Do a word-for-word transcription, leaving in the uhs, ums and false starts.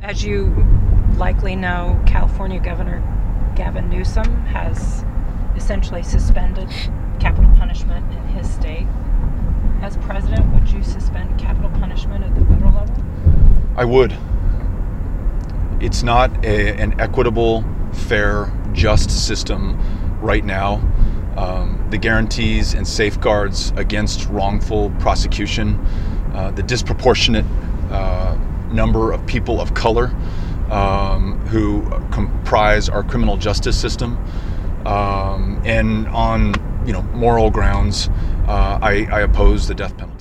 As you likely know, California Governor Gavin Newsom has essentially suspended capital punishment in his state. As president, would you suspend capital punishment at the federal level? I would. It's not a, an equitable, fair, just system right now. Um, the guarantees and safeguards against wrongful prosecution, uh, the disproportionate uh, number of people of color um, who comprise our criminal justice system, um, and on you know moral grounds, uh, I, I oppose the death penalty.